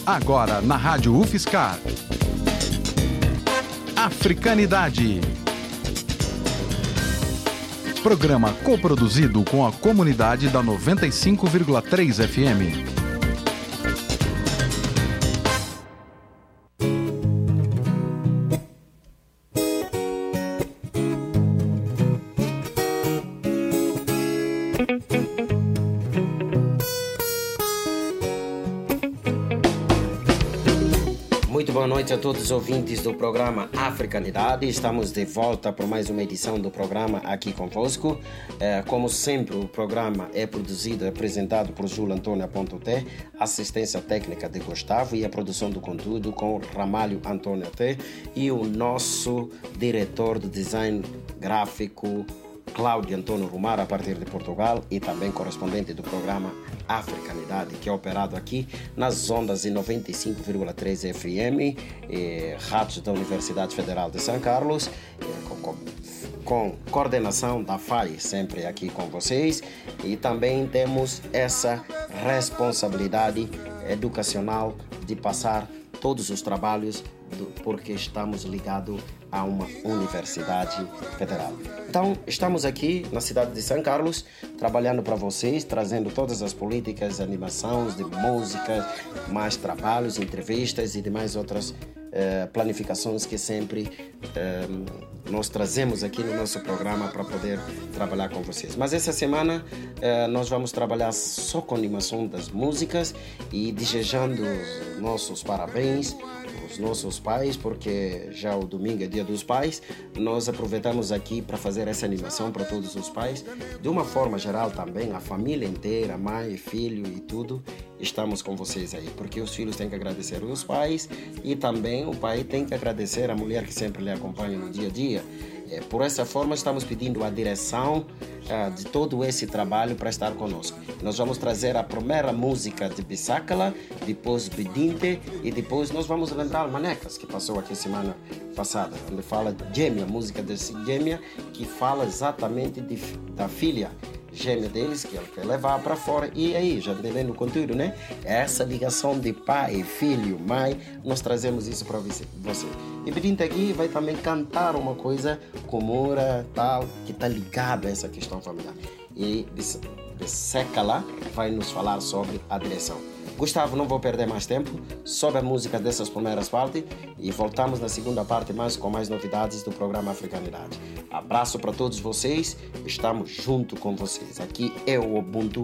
Agora na Rádio UFSCar. Africanidade. Programa coproduzido com a comunidade da 95,3 FM. Boa noite a todos os ouvintes do programa Africanidade. Estamos de volta para mais uma edição do programa aqui convosco. Como sempre, o programa é produzido e apresentado por Júlio Antônio T, assistência técnica de Gustavo e a produção do conteúdo com Ramalho Antônio T e o nosso diretor de design gráfico Cláudio Antônio Romar, a partir de Portugal, e também correspondente do programa Africanidade, que é operado aqui nas ondas de 95,3 FM, rádios da Universidade Federal de São Carlos, com coordenação da FAI, sempre aqui com vocês, e também temos essa responsabilidade educacional de passar todos os trabalhos porque estamos ligados a uma universidade federal. Então, estamos aqui na cidade de São Carlos, trabalhando para vocês, trazendo todas as políticas, animações de música, mais trabalhos, entrevistas e demais outras planificações que sempre nós trazemos aqui no nosso programa para poder trabalhar com vocês. Mas essa semana nós vamos trabalhar só com animação das músicas e desejando nossos parabéns aos nossos pais, porque já o domingo é dia dos pais. Nós aproveitamos aqui para fazer essa animação para todos os pais. De uma forma geral também, a família inteira, mãe, filho e tudo, estamos com vocês aí, porque os filhos têm que agradecer os pais e também o pai tem que agradecer a mulher que sempre lhe acompanha no dia a dia. Por essa forma, estamos pedindo a direção de todo esse trabalho para estar conosco. Nós vamos trazer a primeira música de Bissacala, depois Bedinte e depois nós vamos lembrar Manecas, que passou aqui semana passada. Ele fala Gêmea, música de Gêmea, que fala exatamente da filha gêmea deles, que ele quer levar para fora. E aí, já entendendo o conteúdo, né? Essa ligação de pai, filho, mãe, nós trazemos isso para você. E Bedinte aqui vai também cantar uma coisa comura, tal, que está ligado a essa questão familiar. E Bissacala vai nos falar sobre a direção. Gustavo, não vou perder mais tempo, sobe a música dessas primeiras partes e voltamos na segunda parte com mais novidades do programa Africanidade. Abraço para todos vocês, estamos junto com vocês. Aqui é o Ubuntu.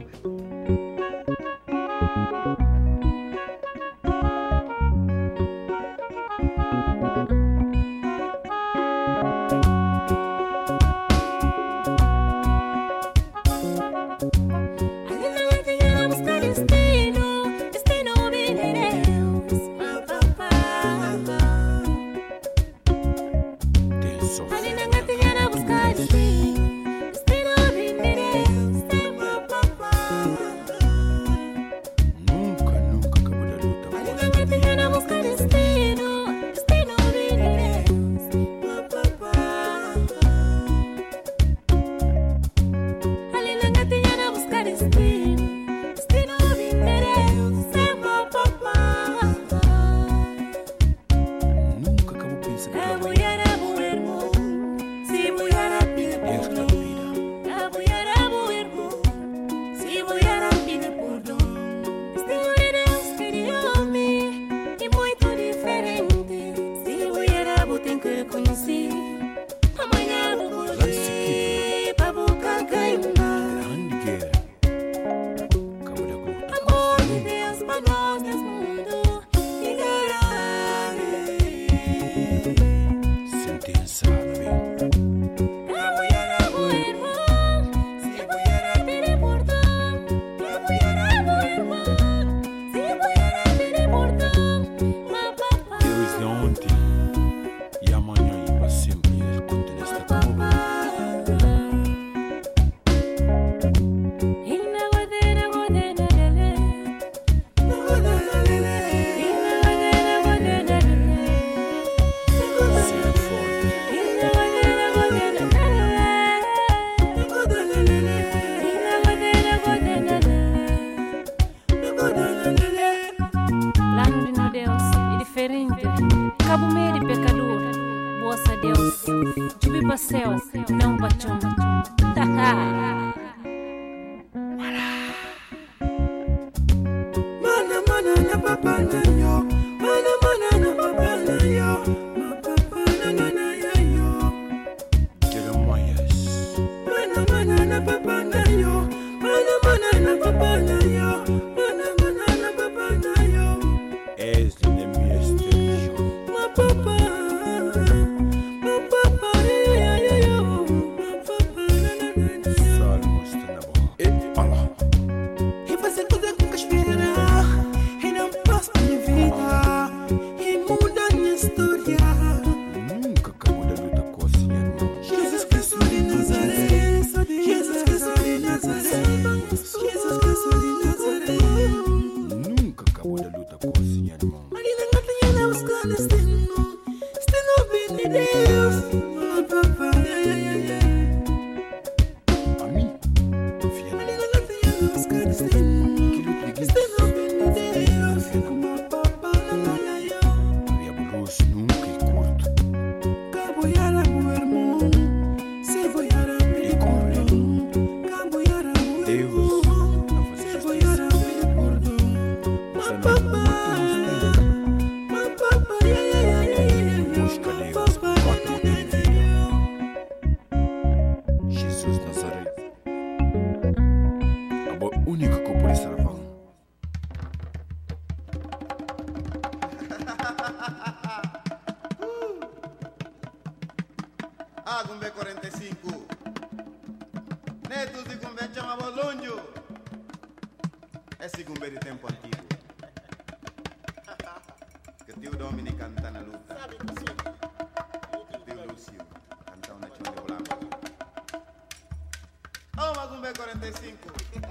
Cabo Meire pecador, bossa Deus, jubi pra céu, não bachão. Mana mana na papa na yo, mana mana na papa na yo, ma papa na na yo. Jeremias. Mana mana na papa na yo, mana mana na papa na yo, mana mana na papa na yo. És de minha extensão. Ma papa yo, ma papa na yo. Salmos de Nabo. E Allah. E fazer tudo com que espera, e não passa minha vida, e muda minha história. Nunca acabou da luta com a senhora. Jesus Cristo de Nazaré, Jesus Cristo de Nazaré, Jesus Cristo de Nazaré. Nunca acabou da luta com a senhora. Marina Gatinha não busca destino, destino vem de Deus. Oh, papá, A mim? Fiana. Marina Gatinha não busca destino, destino vem de Deus. Oh, papá, Havia luz nunca e curto. Caboiara, meu irmão, se boiara, meu irmão, Caboiara, meu Deus irmão, não faz se justiça. boiara, meu irmão. Você Ma não papa, ma papa, busca Deus com quatro mãos. Jesus Nazaré. A boa única que pode salvar. Gumbe 45 Netos de Gumbe chama Bolonjo. Esse Gumbe de tempo antigo que tio Domini canta na luta, tio Lúcio canta uma chão de blanco. Oh, Gumbe 45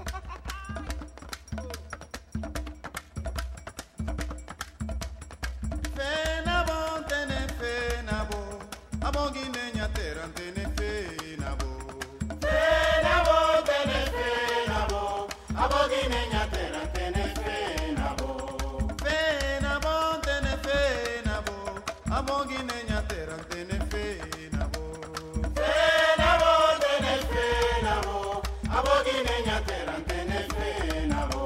Fena bon tene fena bo Abongi nenya terra tene fena bo Fena bon tene fena bo Abongi nenya terra tene fena bo Fena bon tene fena bo Abongi nenya terra tene fena bo Fena bon tene fena bo Abongi nenya terra tene fena bo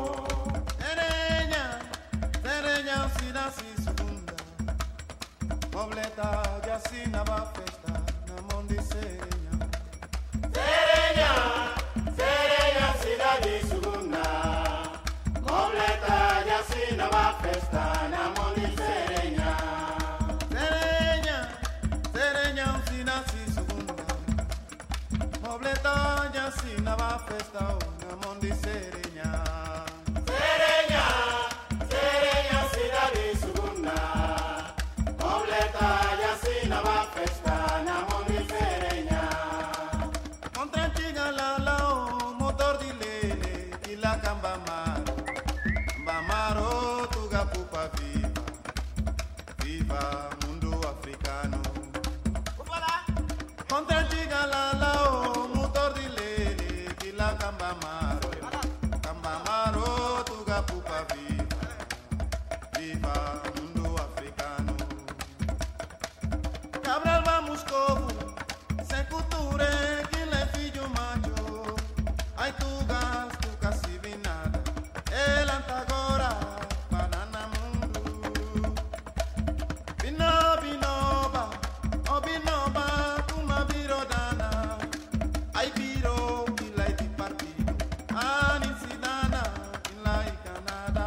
Terenya sina si segunda Mobleta jacina va festa na mondi serenya Serenya cidade segunda Mobleta jacina va festa na mondi serenya Serenya sina si segunda Mobleta jacina va festa na mondi serenya Serenya cidade segunda Mobleta jacina va festa na mondi serenya Contra antiga la motor di lele y la camba maro tuga pupa viva Viva mundo africano Contra antiga la motor di lele y la camba maro tuga pupa viva Viva mundo africano Cabral vamos como se culture que le filho macho Ai tu gas tu casi vinada El antagora banana mundo Binoba oh binoba kuma birodana Ai biro ilai di partido Ani sidana ilai Canada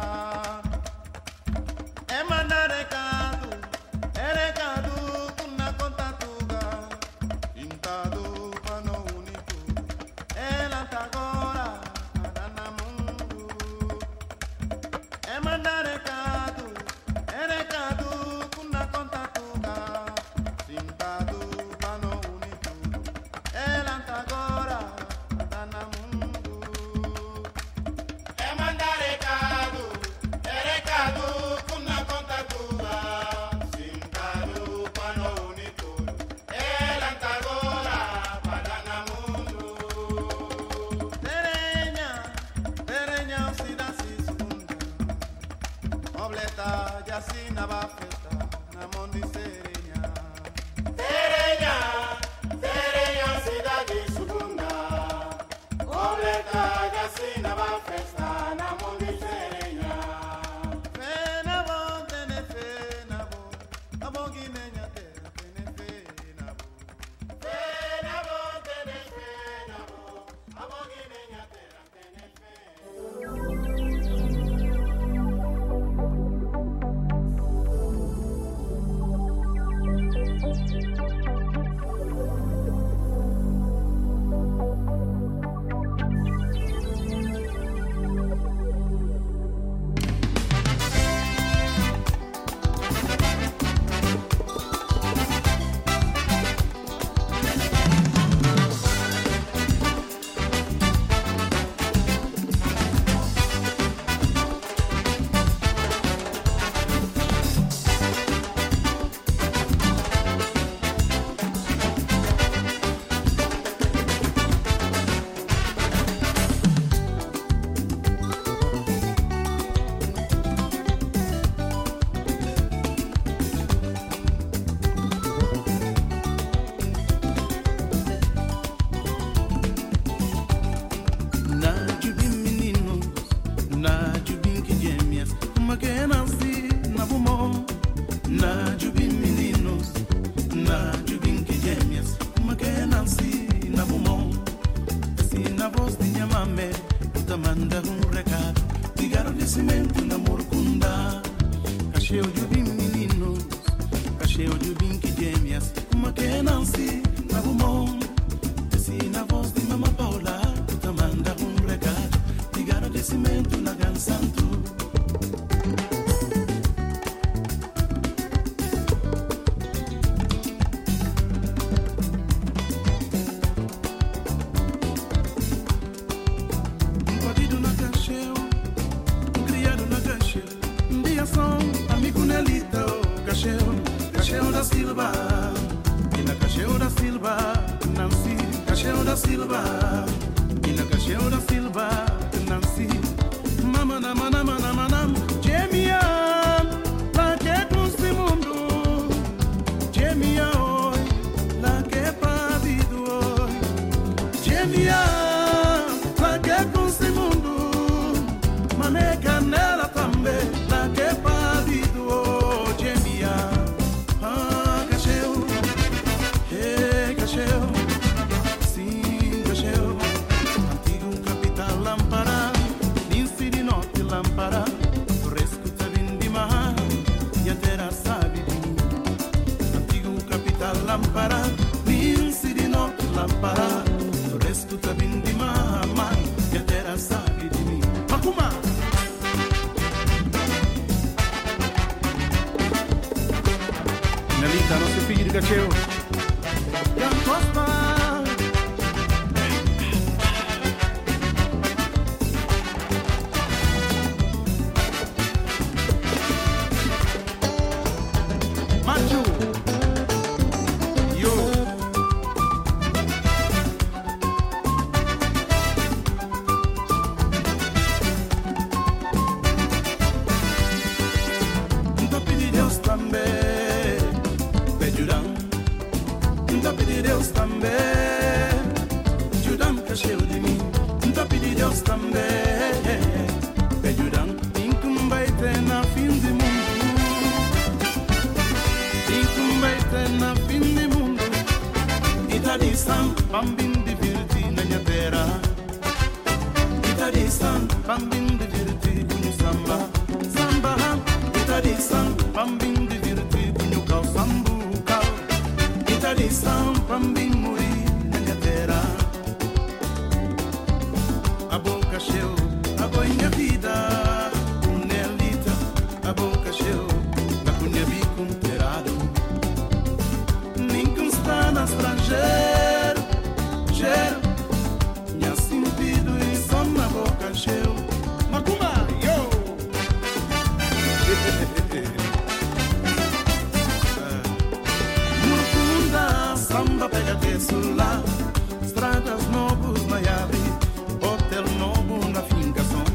Emana recado kuna conta tuga Intado pano único Ela tá agora na mundo Emana recado kuna conta tuga Intado pano único Ela tá agora na mundo Emana recado kuna conta tuga Intado pano único Ela tá agora na mundo Terenya cidade segunda Mobleta jacina va festa na Monte Sereña. Sereña, Sereña, cidade segunda. Completa de assina va festa na Monte Sereña. Fenabo, tene fenabo, abogi nenya terra, tene fenabo. Fenabo, tene fenabo, abogi nenya terra, tene fenabo.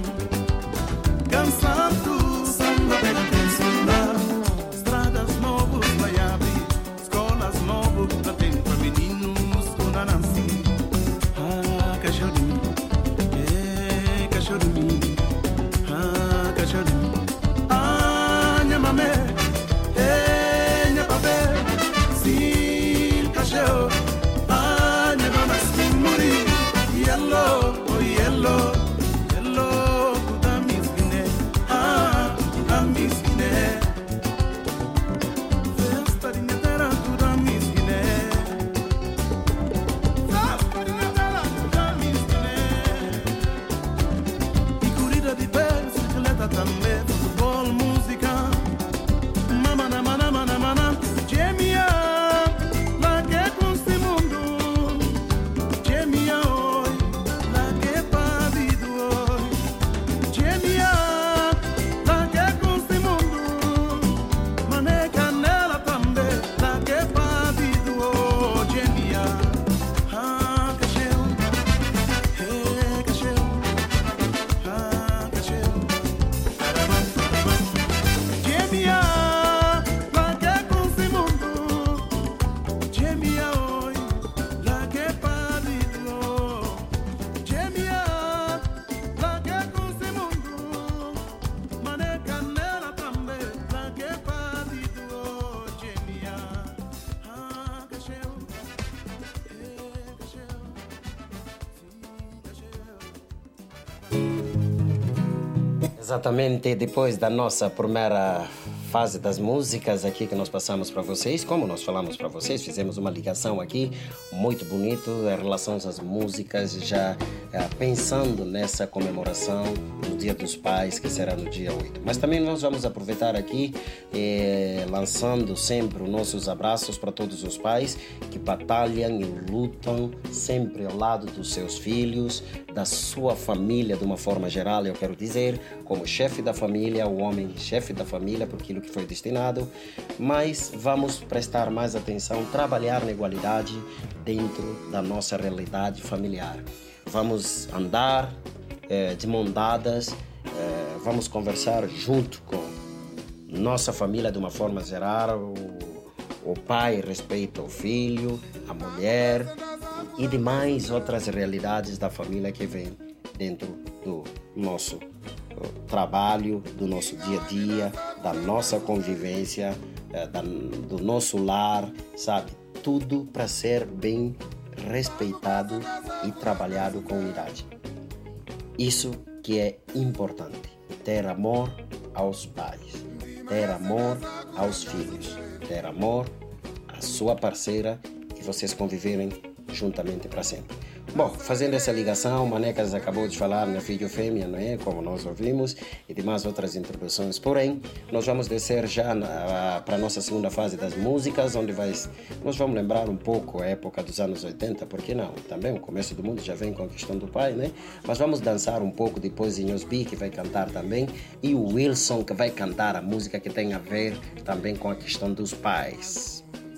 Cansado, samba pega atenção lá. Estradas novas Exatamente depois da nossa primeira fase das músicas aqui que nós passamos para vocês, como nós falamos para vocês, fizemos uma ligação aqui muito bonito em relação às músicas, já pensando nessa comemoração do Dia dos Pais, que será no dia 8. Mas também nós vamos aproveitar aqui, lançando sempre os nossos abraços para todos os pais que batalham e lutam sempre ao lado dos seus filhos, da sua família de uma forma geral, eu quero dizer, como chefe da família, o homem chefe da família, por aquilo que foi destinado, mas vamos prestar mais atenção, trabalhar na igualdade dentro da nossa realidade familiar. Vamos andar de mão dadas, vamos conversar junto com nossa família de uma forma geral, o pai respeita o filho, a mulher e demais outras realidades da família que vem dentro do nosso trabalho, do nosso dia a dia, da nossa convivência, do nosso lar, sabe? Tudo para ser bem respeitado e trabalhado com unidade. Isso que é importante, ter amor aos pais, ter amor aos filhos, ter amor à sua parceira e vocês conviverem juntamente para sempre. Bom, fazendo essa ligação, Manecas acabou de falar na filho fêmea, não é? Como nós ouvimos, e demais outras introduções. Porém, nós vamos descer já para a nossa segunda fase das músicas, onde nós vamos lembrar um pouco a época dos anos 80, por que não? Também o começo do mundo já vem com a questão do pai, né? Mas vamos dançar um pouco depois em Osby, que vai cantar também, e o Wilson, que vai cantar a música que tem a ver também com a questão dos pais.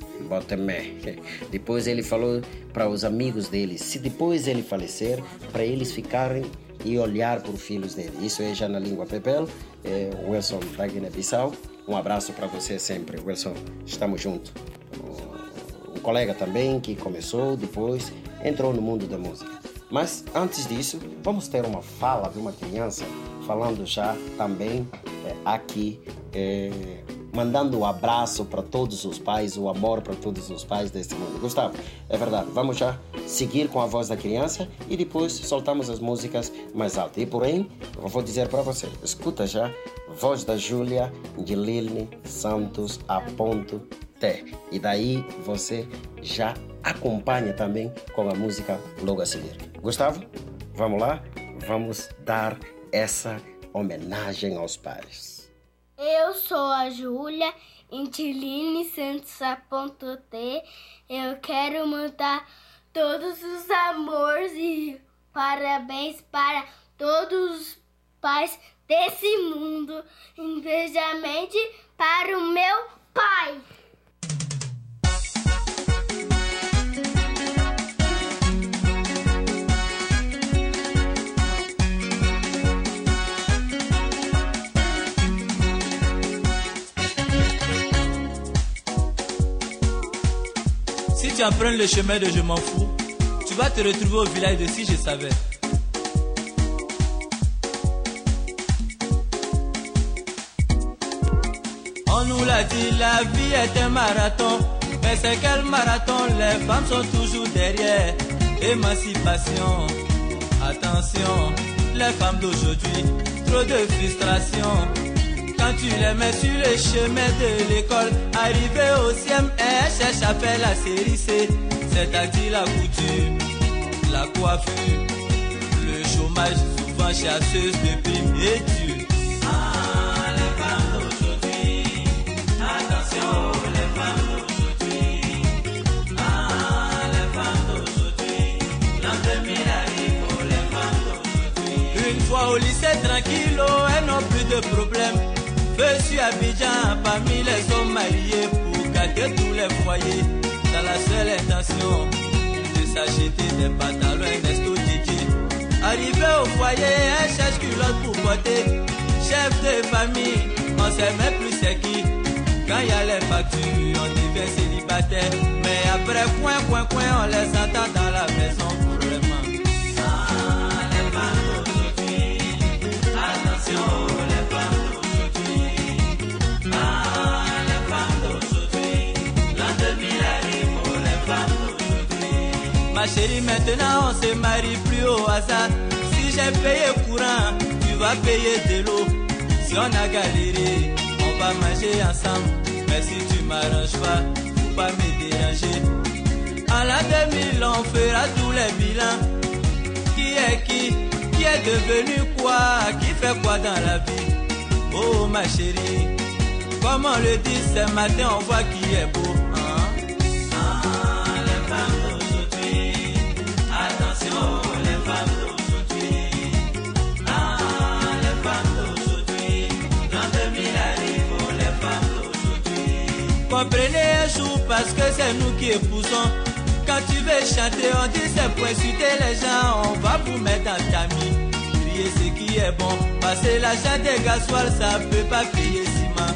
Depois ele falou para os amigos dele, se depois ele falecer, para eles ficarem e olhar para os filhos dele. Isso é já na língua pepel, Wilson da Guiné-Bissau. Um abraço para você sempre, Wilson, estamos juntos. Um colega também que começou, depois entrou no mundo da música. Mas antes disso, vamos ter uma fala de uma criança, falando já também aqui, mandando um abraço para todos os pais, o amor para todos os pais deste mundo. Gustavo, é verdade, vamos já seguir com a voz da criança e depois soltamos as músicas mais altas. E porém, eu vou dizer para você, escuta já, voz da Júlia de Lilne Santos A.T. E daí você já acompanha também com a música logo a seguir. Gustavo, vamos lá? Vamos dar essa homenagem aos pais. Eu sou a Júlia Intiline Santos A.T. Eu quero mandar todos os amores e parabéns para todos os pais desse mundo, especialmente para o meu pai. Si tu empruntes le chemin de Je m'en fous, tu vas te retrouver au village de Si je savais. On nous l'a dit, la vie est un marathon. Mais c'est quel marathon? Les femmes sont toujours derrière. Émancipation, attention, les femmes d'aujourd'hui, trop de frustration. Quand tu les mets sur le chemin de l'école, arrivé au CM, elles cherchent à faire la série C, c'est-à-dire la couture, la coiffure, le chômage, souvent chasseuse de primes et Dieu. Ah, les femmes d'aujourd'hui, attention, les femmes d'aujourd'hui. Ah, les femmes d'aujourd'hui, l'an 2000 arrive pour les femmes d'aujourd'hui. Une fois au lycée tranquille, elles n'ont plus de problème. Je suis à Abidjan parmi les hommes mariés pour gâter tous les foyers, dans la seule intention de s'acheter des pantalons Nesto Didi. Arrivé au foyer, elle cherche culotte pour porter. Chef de famille, on sait même plus c'est qui. Quand il y a les factures, on devient célibataire. Mais après coin, on les entend dans la maison pour vraiment. Ah, les femmes d'aujourd'hui, attention, les femmes d'aujourd'hui. Ah, les femmes d'aujourd'hui, l'an 2000 arrive pour les femmes d'aujourd'hui. Ma chérie, maintenant on se marie plus au hasard. Si j'ai payé courant, tu vas payer de l'eau. Si on a galéré, on va manger ensemble. Mais si tu m'arranges pas, faut pas me déranger. En l'an 2000, on fera tous les bilans. Qui est devenu quoi, qui fait quoi dans la vie? Oh ma chérie, comme on le dit ce matin, on voit qui est beau, hein? Ah, les femmes d'aujourd'hui, attention, les femmes d'aujourd'hui. Ah, les femmes d'aujourd'hui, l'an 2000 arrive pour les femmes d'aujourd'hui. Comprenez un jour parce que c'est nous qui épousons. Quand tu veux chanter, on dit c'est pour insulter les gens, on va vous mettre dans ta mie. Crier ce qui est bon, passer l'argent des gasoil, ça peut pas payer ciment.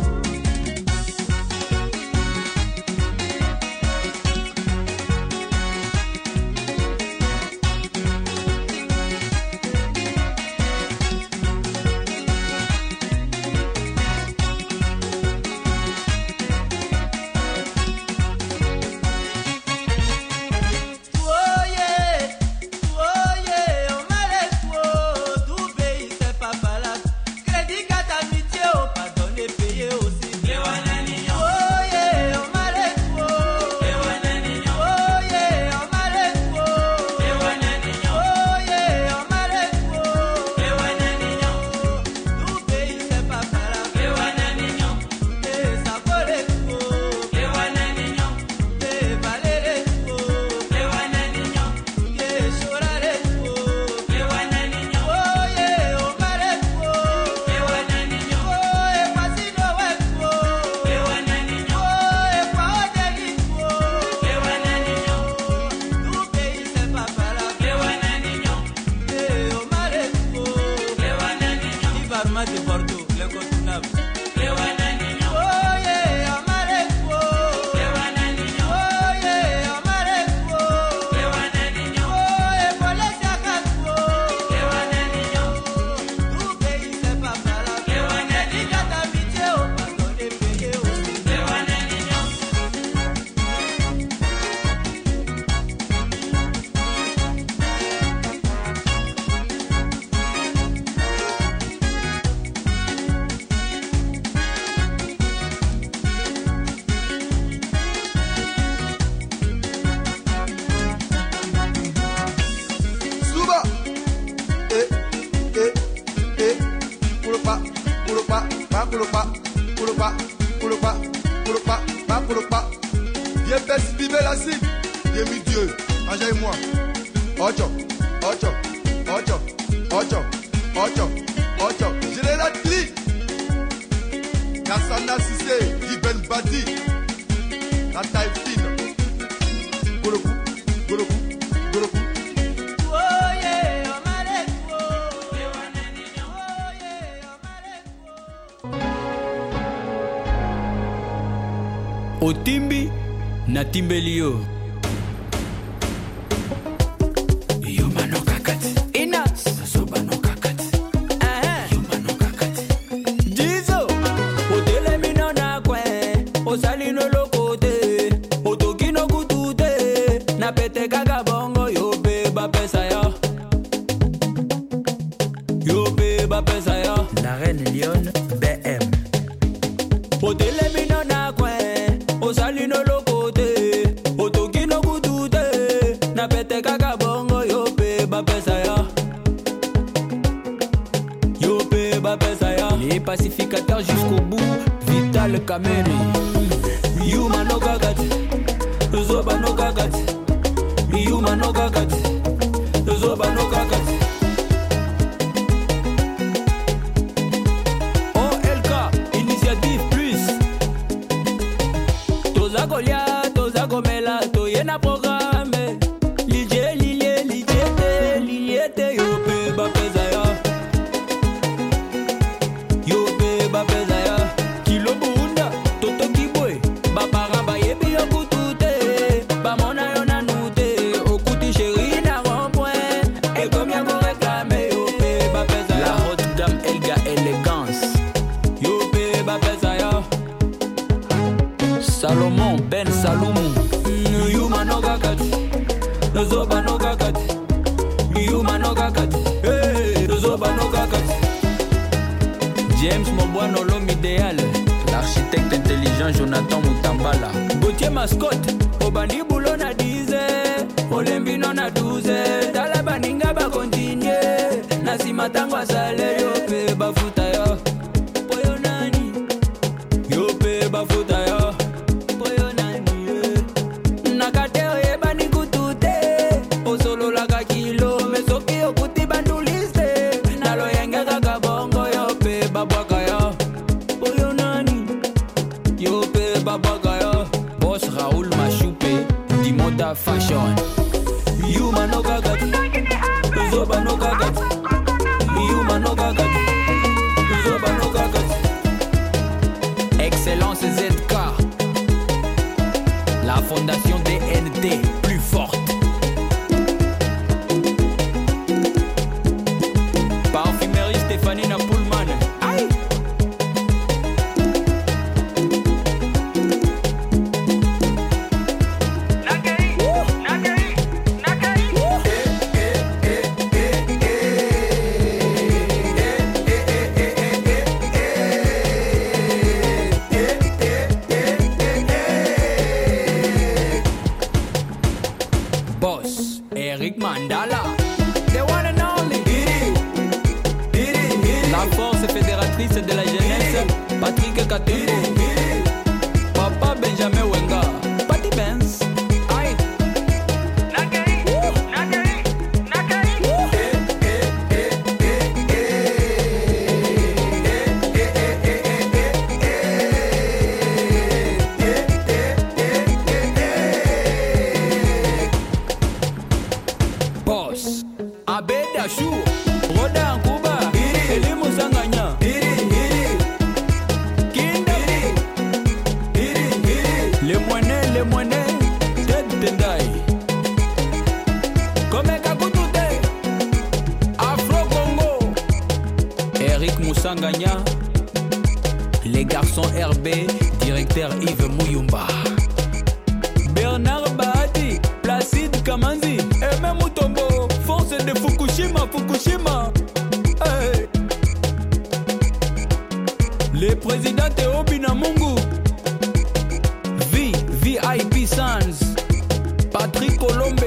Otimbi na Timbelio. Yuma no kakati. Ina. Soba no kakati. Yuma no kakati. Jizo. Odele mi no na kwe. jusqu'au bout. Vital Kameni. Yuma no gagati. Zoba no gagati. Yuma no gagati. Zoba no gagati. OLK, Initiative Plus. Toza Golia, Toza Gomela, Toyena programme. Lilie, Lilie, Lilie, Lilie, Yope, Bapezaya. Yope, Bapezaya. Kilo Bunda, Toto Kibwe, Babaraba, Yebi, Yokutute, Bamona, Yona Nute, Okuti Chéri, na rond-point, et comme y'a vous réclamer, Yope, Bapezaya. La haute dame, Elga Élégance, Yope, Bapezaya. Salomon, Ben Saloumou, Yuma no Gagati, Zoba no Gagati, Yuma no Gagati, Zoba no Gagati. James Mobuano, l'homme idéal, l'architecte intelligent Jonathan Mutambala. Gauthier Mascotte, Obandi Boulona 10, Olembino na 12, Talabaninga ba continue, Nasima Tangwa Sale, Yope Bafuta yo, Poyo Nani, Yope Bafuta yo, Poyo Nani, Nakateo Yebani Kutute, Osolo Laka Kilo, Mesoki Okuti Banduliste, Nalo Yenga Kakabongo, Yope Babaka yo, Poyo Nani, Yope Babaka yo, Boss Raoul Machoupe, Dimota Fashion, Yuma no Gagati, Zoba no Gagati, Yuma no Gagati, Zoba no Gagati. Excellence ZK, la fondation DNT plus forte. Parfumerie Stéphanie Napoulman. Aïe. Boss, Eric Mandala, the one and only. La force fédératrice de la jeunesse, Patrick Katungu. Papa Benjamin Wenga, Patty Benz. Aïe. Boss, Abeda Chou, Roda Nkuba, Elimu Sanganya, Kinda, les moines, Ted Tendai, Komeka Kutute, Afro Congo, Eric Moussanganya, les garçons RB, directeur Yves Mouyumba. Bernard Bahati, Placide Kamanzi, Aimé Mutombo, force de Fukushima, Fukushima. Hey. Le président Théo Binamungu, VIP Sans, Patrick Colombe.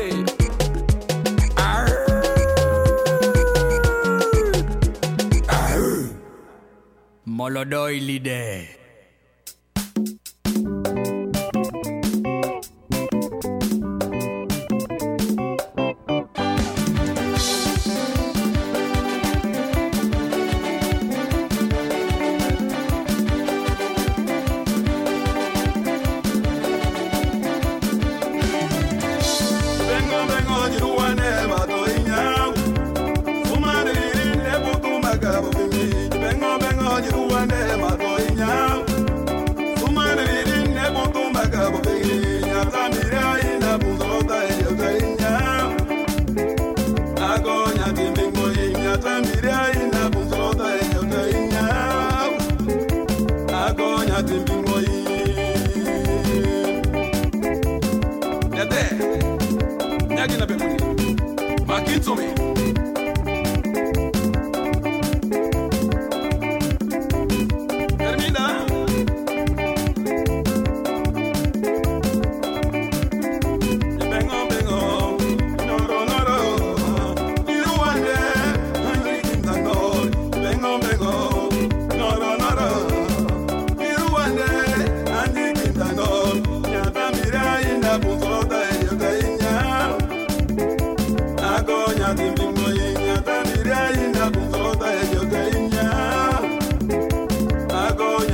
Molodoy leader. No, no, no, no.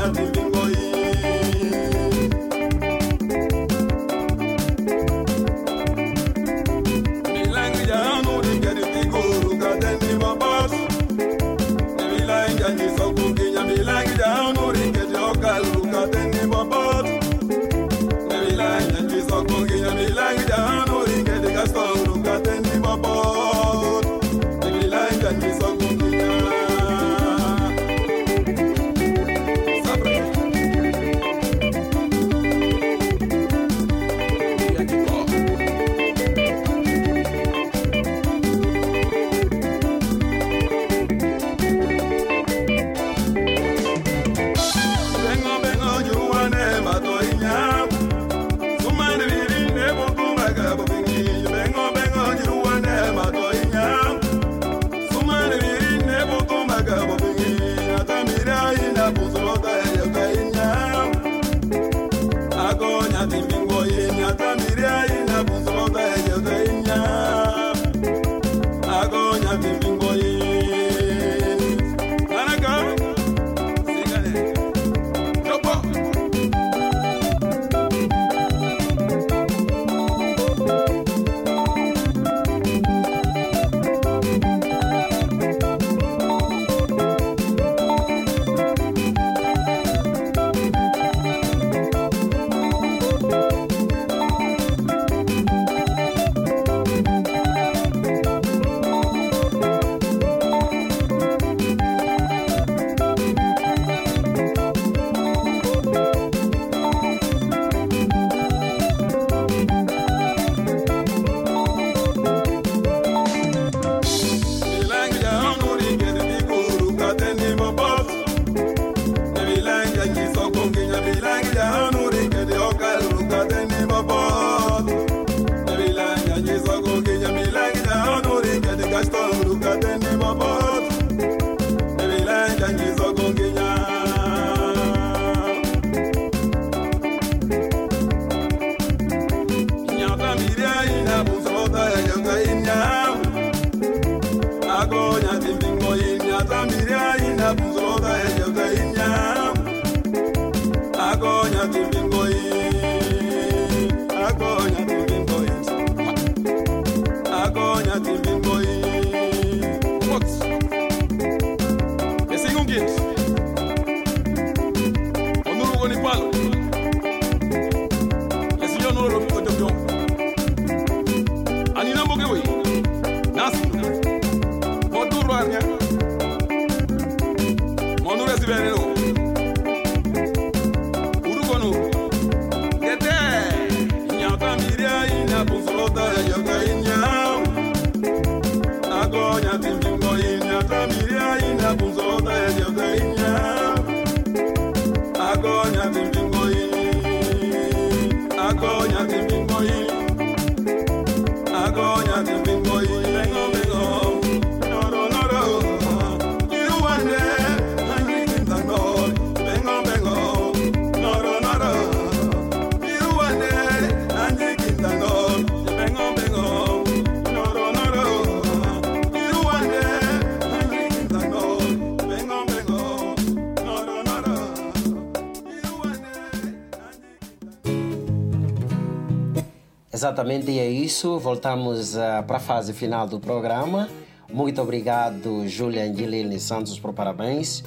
Exatamente, é isso. Voltamos para a fase final do programa. Muito obrigado, Júlia Angelini Santos, por parabéns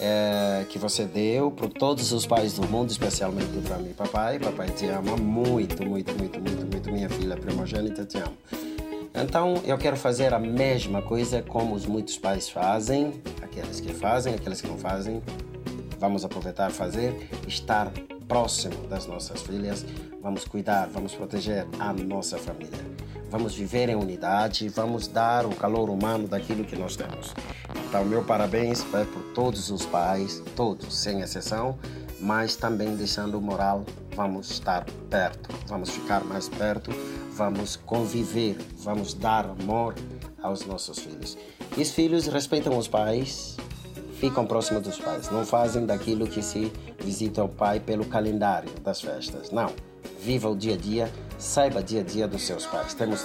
que você deu para todos os pais do mundo, especialmente para mim, papai. Papai te ama muito, muito, muito, muito, muito. Minha filha primogênita, te amo. Então, eu quero fazer a mesma coisa como os muitos pais fazem, aqueles que fazem, aqueles que não fazem. Vamos aproveitar fazer, estar próximo das nossas filhas, vamos cuidar, vamos proteger a nossa família. Vamos viver em unidade, vamos dar o calor humano daquilo que nós temos. Então, meu parabéns por todos os pais, todos, sem exceção, mas também deixando o moral, vamos estar perto, vamos ficar mais perto, vamos conviver, vamos dar amor aos nossos filhos. E os filhos respeitam os pais, ficam próximos dos pais, não fazem daquilo que se visita o pai pelo calendário das festas, não. Viva o dia a dia, saiba o dia a dia dos seus pais. Temos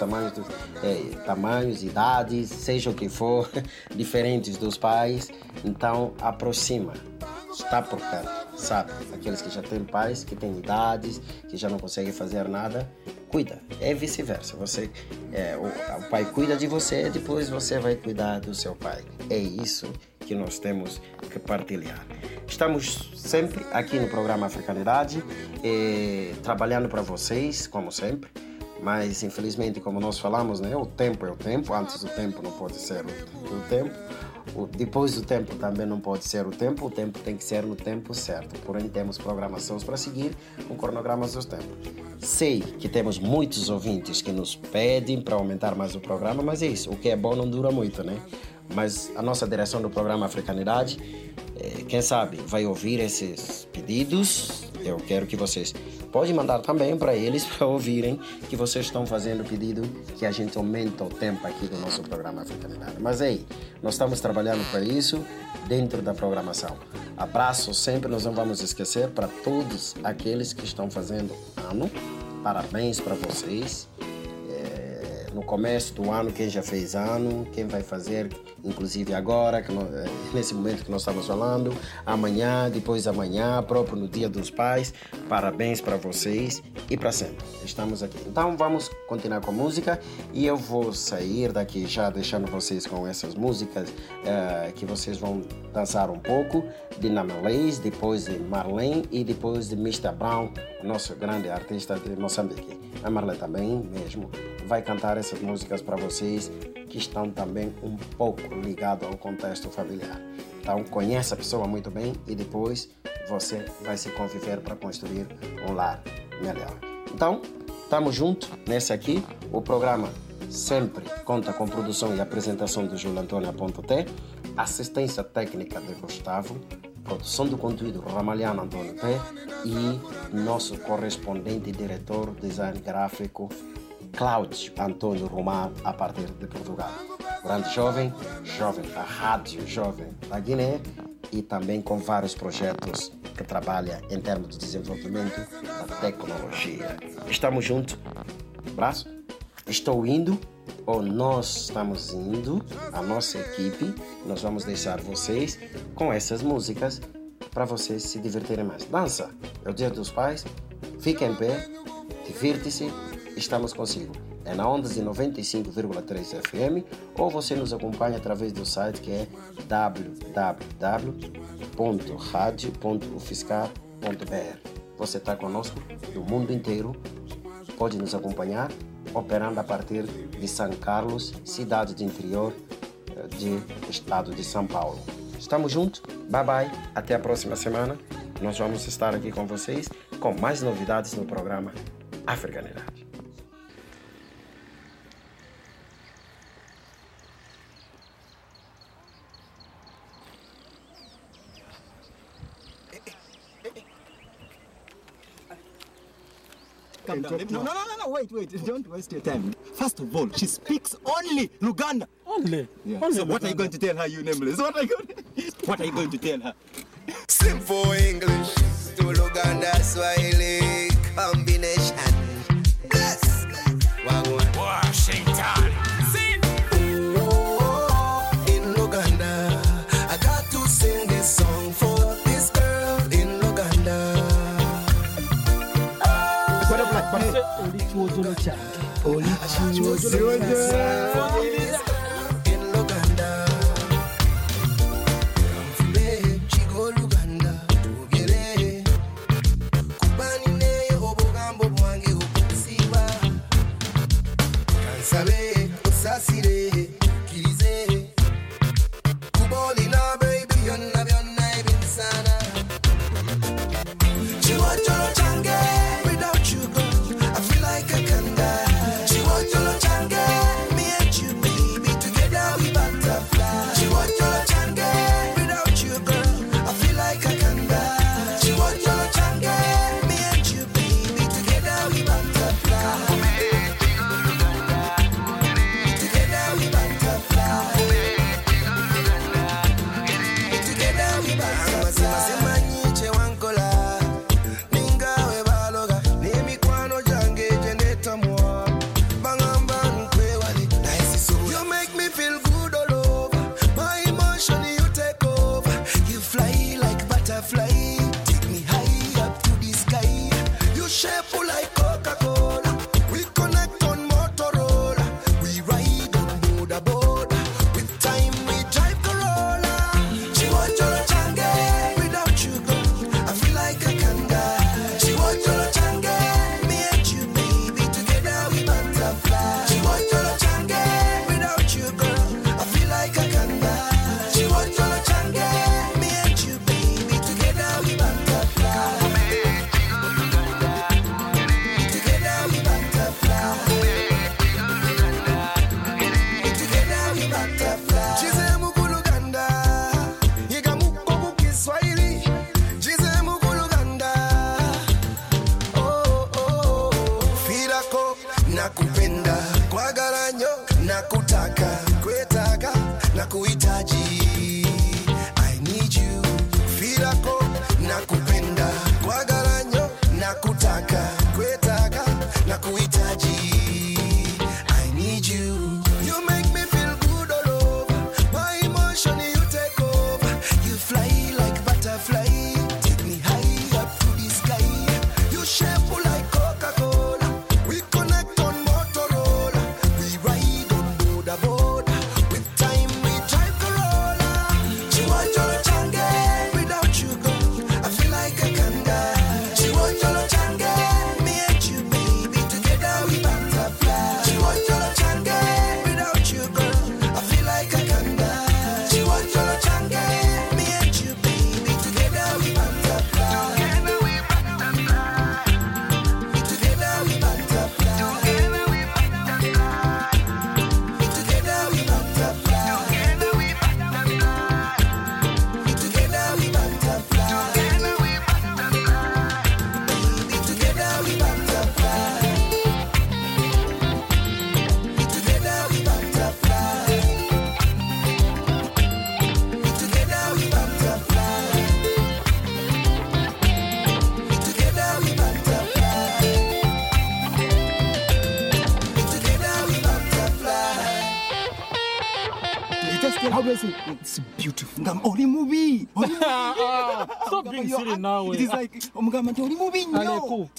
tamanhos, idades, seja o que for, diferentes dos pais, então aproxima, está por perto. sabe, aqueles que já têm pais, que têm idades, que já não conseguem fazer nada, cuida. É vice-versa. O pai cuida de você, depois você vai cuidar do seu pai. É isso que nós temos que partilhar. Estamos sempre aqui no programa Africanidade, trabalhando para vocês, como sempre. Mas, infelizmente, como nós falamos, né, o tempo é o tempo. Antes do tempo não pode ser o tempo. Depois do tempo também não pode ser o tempo. O tempo tem que ser no tempo certo. Porém, temos programações para seguir com cronogramas dos tempos. Sei que temos muitos ouvintes que nos pedem para aumentar mais o programa, mas é isso. O que é bom não dura muito, né? Mas a nossa direção do programa Africanidade, quem sabe, vai ouvir esses pedidos. Eu quero que vocês podem mandar também para eles, para ouvirem que vocês estão fazendo pedido que a gente aumente o tempo aqui do nosso programa Africanidade. Mas aí, nós estamos trabalhando para isso dentro da programação. Abraço sempre, nós não vamos esquecer para todos aqueles que estão fazendo ano. Parabéns para vocês. No começo do ano, quem já fez ano, quem vai fazer, inclusive agora, nesse momento que nós estamos falando, amanhã, depois de amanhã, próprio no Dia dos Pais. Parabéns para vocês e para sempre. Estamos aqui. Então vamos continuar com a música e eu vou sair daqui já deixando vocês com essas músicas que vocês vão dançar um pouco, de Namelês, depois de Marlene e depois de Mr. Brown, o nosso grande artista de Moçambique. A Marlene também mesmo vai cantar essas músicas para vocês que estão também um pouco ligados ao contexto familiar. Então conheça a pessoa muito bem e depois você vai se conviver para construir um lar melhor. Então, estamos juntos nesse aqui. O programa sempre conta com produção e apresentação do Júlio Antônio T, assistência técnica de Gustavo, produção do conteúdo Ramalhano Antônio P e nosso correspondente e diretor design gráfico Cláudio Antônio Romar, a partir de Portugal. Grande jovem da Rádio Jovem da Guiné e também com vários projetos que trabalha em termos de desenvolvimento da tecnologia. Estamos juntos. Abraço. Estou indo, ou nós estamos indo, a nossa equipe. Nós vamos deixar vocês com essas músicas para vocês se divertirem mais. Dança, é o Dia dos Pais. Fique em pé, divirte-se. Estamos consigo. É na Ondas de 95,3 FM ou você nos acompanha através do site que é www.radio.ufiscar.br. Você está conosco do mundo inteiro, pode nos acompanhar operando a partir de São Carlos, cidade do interior do estado de São Paulo. Estamos juntos, bye bye, até a próxima semana. Nós vamos estar aqui com vocês com mais novidades no programa Africanidade. No, wait, don't waste your time. First of all, she speaks only Luganda. Only? Yeah. Only so what Luganda. are you going to tell her, you nameless? What are you going to tell her? Simple English to Luganda Swahili combination. Yes. Washington. In Luganda, I got to sing this song for this girl in Luganda. In Luganda. Chigo Luganda, Ugere. Kubani ne obogambo mwangi ukusiba. Kansabe, osasire, kirize. Kuboli na baby, yonna ibinsana. Chiwacholo change, without you girl, I feel like I can die. Chiwacholo change, me and you baby, together we butterfly. Chiwacholo change, without you girl, I feel like I can die. Chiwacholo change, me and you baby, together we butterfly. Together we butterfly. Together we butterfly. Sema niche wankola, ninga Wagaranyo na kutaka kwetaka na kuhitaji. I need you. You make me feel good all over. My emotion you take over. You fly like butterfly. Take me high up to the sky. You shape like Coca-Cola. We connect on Motorola. We ride on border border. With time we drive Corolla. Chiwajolo change. Without you girl, I feel like I can die. Chiwajolo change. Me and you baby together we butterfly. Chiwajolo change. Without you girl, I feel like I can die. Chiwajolo change. Me and you baby together we butterfly. Together we butterfly. Together we butterfly. Together we butterfly. Together we butterfly. Together we butterfly. Together we butterfly. Together we butterfly. Baby, together we butterfly. Together we butterfly. Together we butterfly. Together we butterfly. Together we butterfly. You just tell how do I say it's beautiful. Ngam only movie. Stop being silly now. It is like ngam only movie. Allez, cool.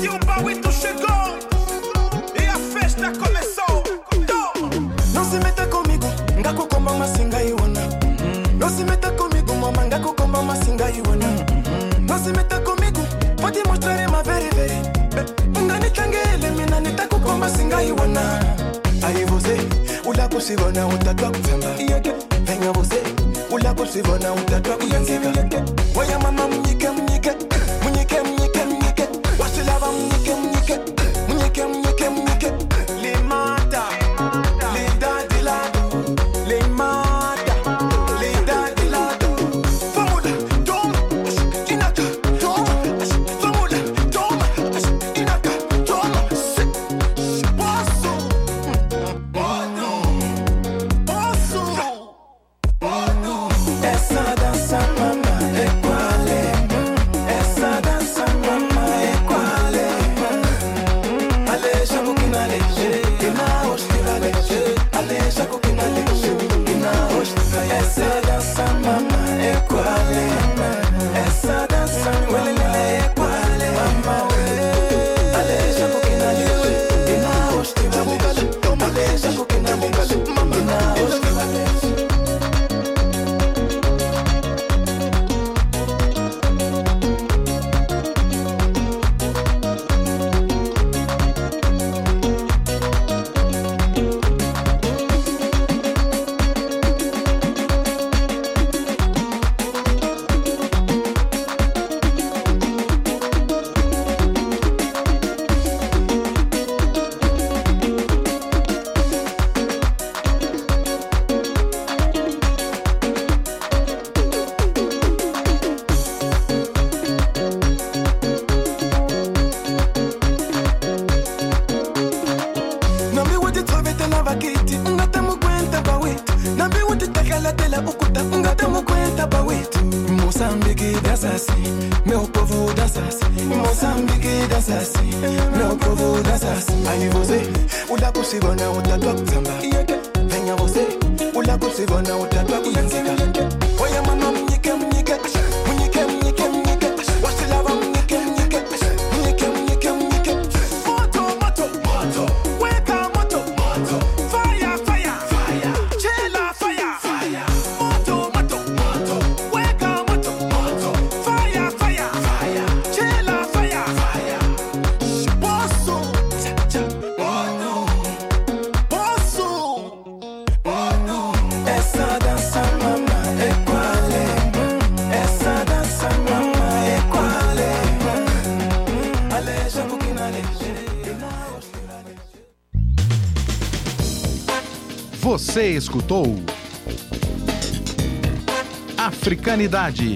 que o Bauito chegou e a festa começou. Não se meta comigo, ngako komba masinga iwana. Não se meta comigo, mama, ngako komba masinga iwana. Não se meta comigo, pode mostrar uma very. Ngani tangele, mina nitako komba singa iwana. Aí você, ula kusivona utatwa kuzamba. Venga você, ula kusivona utatwa kuyanzika. Waya mama mnyike. Wasilava mnyike. Limata, lidadilado. Limata, lidadilado. Famula, toma, inaka, toma. Famula, toma, inaka, toma. Posso. Essa dança, mama, é qual é? Essa dança, mama, é qual é? Aleja coquina, aleja, e na hostia, aleja, aleja coquina, aleja, e na hostia. Essa dança, mama, é qual é? Essa dança, mama, é qual é? Mama, aleja coquina, aleja, e na hostia, aleja coquina, aleja, mama, na hostia, aleja. Meu povo dança assim, Moçambique dança assim, meu povo dança assim. Aí você, ula kusivona utatwa kuzamba. Venha você, ula kusivona utatwa kuyanzika. Oya mama mnyike. Wasilava mnyike. Moto, weka moto. Fire, chela fire. Moto, weka moto. Fire, chela fire. Posso. Essa dança, mama, é qual é? Essa dança, mama, é qual é? Aleja coquina, aleja. Você escutou Africanidade.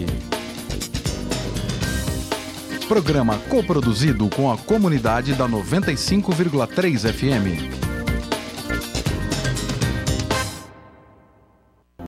Programa coproduzido com a comunidade da 95,3 FM.